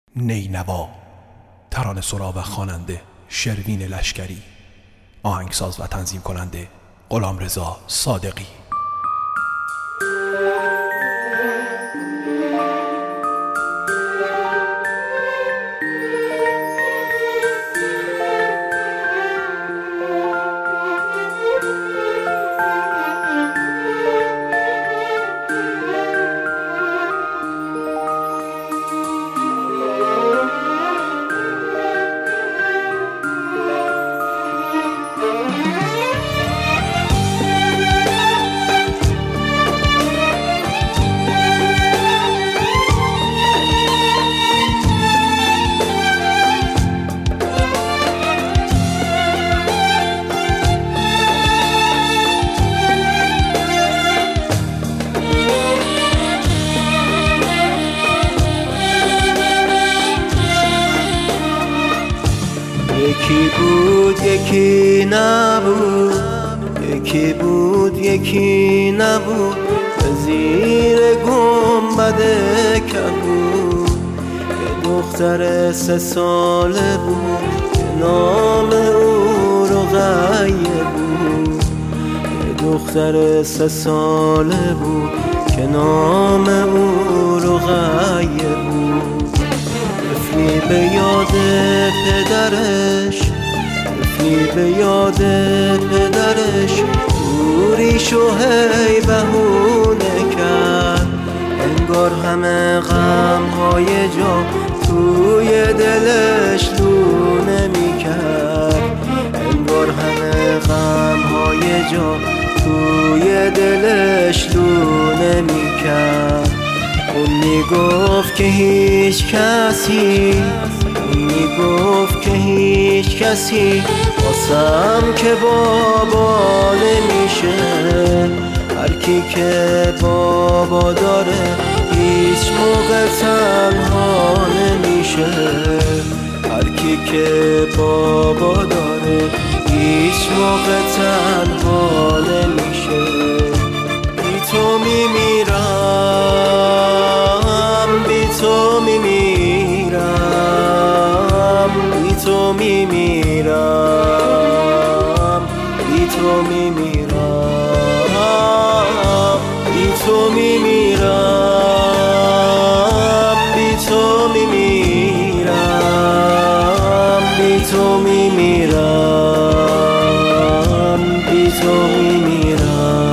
نینوا، ترانه سرا و خواننده شروین لشکری، آهنگساز و تنظیم کننده غلامرضا صادقی. یکی بود یکی نبود، یکی بود یکی نبود، به زیر گنبد کبود. یه دختر 3 ساله بود که نام او رقیه بود. یه دختر 3 ساله بود که نام او رقیه بود. طفلی به یاد پدرش، طفلی به یاد پدرش، دوریشو هی بهونه کرد. انگار همه غمهای جا توی دلش لونه میکرد. انگار همه غمهای جا توی دلش لونه میکرد. اون میگفت که هیچ کسی، اون میگفت که هیچ کسی واسم که بابا نمیشه. هر کی که بابا داره هیچ موقع تنها نمیشه. هر کی که بابا داره هیچ موقع تنها نمیشه. بی تو میمیرم، بی تو میمیرم، بی تو میمیرم، بی تو میمیرم، بی تو میمیرم، بی تو میمیرم، بی تو میمیرم، بی تو میمیرم.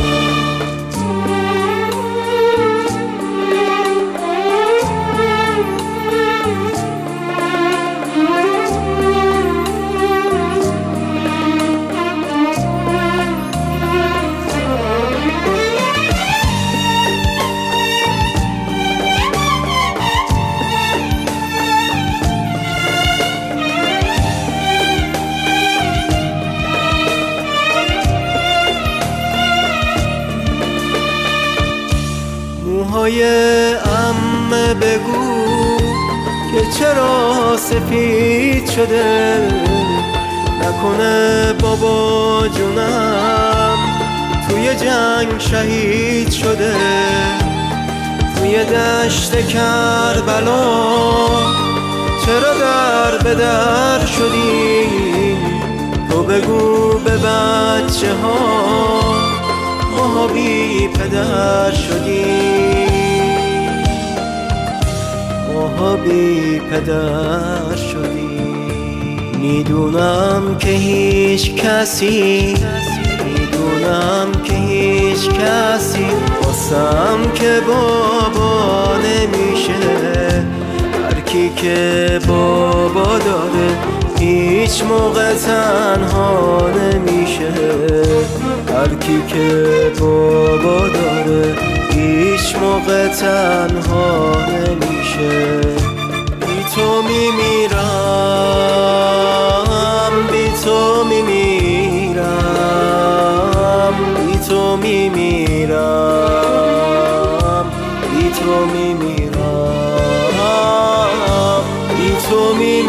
موهای عمه بگو که چرا سفید شده، نکنه بابا جونم توی جنگ شهید شده. توی دشت کربلا چرا در به در شدی؟ تو بگو به بچه ها ما بی پدر شدیم، ما بی پدر شدیم. میدونم که هیچ کسی، میدونم که هیچ کسی واسم که بابا نمیشه. هر کی که بابا داره هیچ موقع تنها نمیشه. هر کی که بابا داره هیچ موقع تنها نمیشه. بی تو میمیرم، بی تو میمیرم، بی تو میمیرم، بی تو میمیرم، بی تو میمیرم.